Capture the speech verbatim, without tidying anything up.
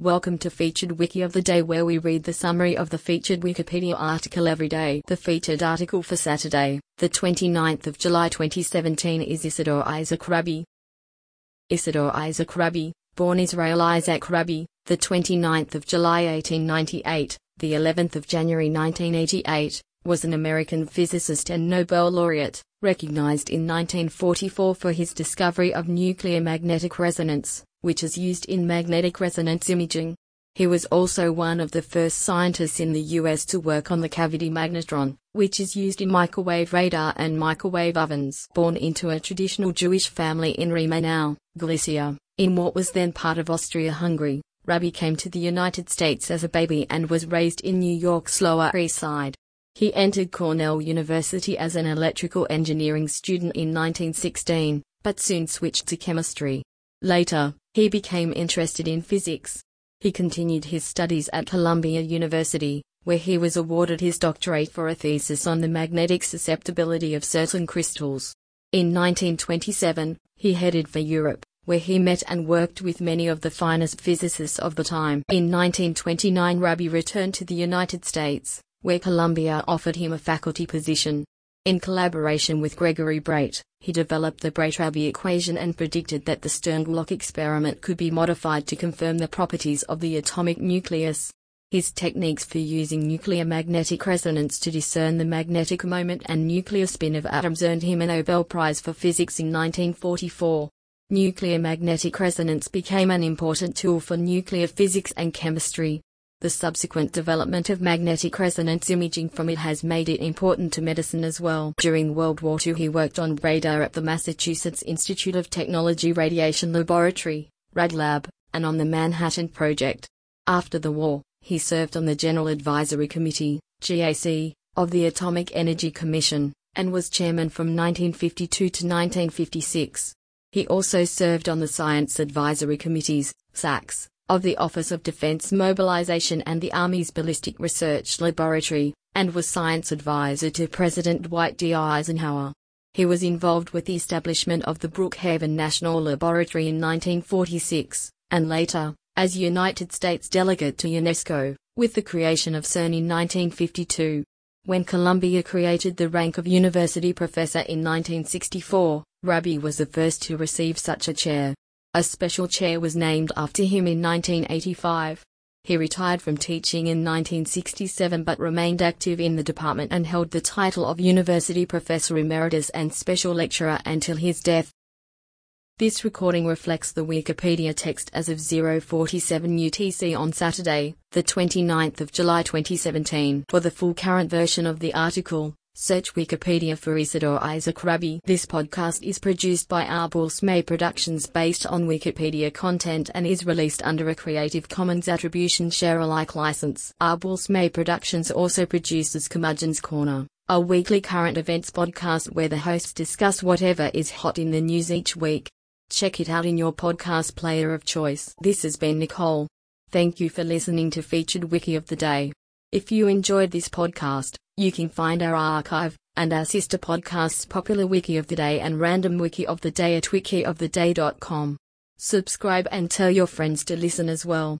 Welcome to Featured Wiki of the Day, where we read the summary of the featured Wikipedia article every day. The featured article for Saturday, the twenty-ninth of July twenty seventeen is Isidore Isaac Rabi. Isidore Isaac Rabi, born Israel Isaac Rabi, the twenty-ninth of July eighteen ninety-eight, the eleventh of January nineteen eighty-eight, was an American physicist and Nobel laureate, recognized in nineteen forty-four for his discovery of nuclear magnetic resonance, which is used in magnetic resonance imaging. He was also one of the first scientists in the U S to work on the cavity magnetron, which is used in microwave radar and microwave ovens. Born into a traditional Jewish family in Remenau, Galicia, in what was then part of Austria-Hungary, Rabi came to the United States as a baby and was raised in New York's Lower East Side. He entered Cornell University as an electrical engineering student in nineteen sixteen, but soon switched to chemistry. Later, he became interested in physics. He continued his studies at Columbia University, where he was awarded his doctorate for a thesis on the magnetic susceptibility of certain crystals. In nineteen twenty-seven, he headed for Europe, where he met and worked with many of the finest physicists of the time. In nineteen twenty-nine, Rabi returned to the United States, where Columbia offered him a faculty position. In collaboration with Gregory Breit, he developed the Breit-Rabi equation and predicted that the Stern-Glock experiment could be modified to confirm the properties of the atomic nucleus. His techniques for using nuclear magnetic resonance to discern the magnetic moment and nuclear spin of atoms earned him a Nobel Prize for Physics in nineteen forty-four. Nuclear magnetic resonance became an important tool for nuclear physics and chemistry. The subsequent development of magnetic resonance imaging from it has made it important to medicine as well. During World War Two, he worked on radar at the Massachusetts Institute of Technology Radiation Laboratory, RadLab, and on the Manhattan Project. After the war, he served on the General Advisory Committee, G A C, of the Atomic Energy Commission, and was chairman from nineteen fifty-two to nineteen fifty-six. He also served on the Science Advisory Committees, S A Cs, of the Office of Defense Mobilization and the Army's Ballistic Research Laboratory, and was science advisor to President Dwight D. Eisenhower. He was involved with the establishment of the Brookhaven National Laboratory in nineteen forty-six, and later, as United States delegate to UNESCO, with the creation of CERN in nineteen fifty-two. When Columbia created the rank of university professor in nineteen sixty-four, Rabi was the first to receive such a chair. A special chair was named after him in nineteen eighty-five. He retired from teaching in nineteen sixty-seven but remained active in the department and held the title of University Professor Emeritus and Special Lecturer until his death. This recording reflects the Wikipedia text as of zero forty-seven U T C on Saturday, the twenty-ninth of July twenty seventeen. For the full current version of the article, search Wikipedia for Isidore Isaac Rabi. This podcast is produced by Arbus May Productions based on Wikipedia content and is released under a Creative Commons Attribution Share Alike license. Arbus May Productions also produces Curmudgeon's Corner, a weekly current events podcast where the hosts discuss whatever is hot in the news each week. Check it out in your podcast player of choice. This has been Nicole. Thank you for listening to Featured Wiki of the Day. If you enjoyed this podcast, you can find our archive, and our sister podcasts Popular Wiki of the Day and Random Wiki of the Day at wiki of the day dot com. Subscribe and tell your friends to listen as well.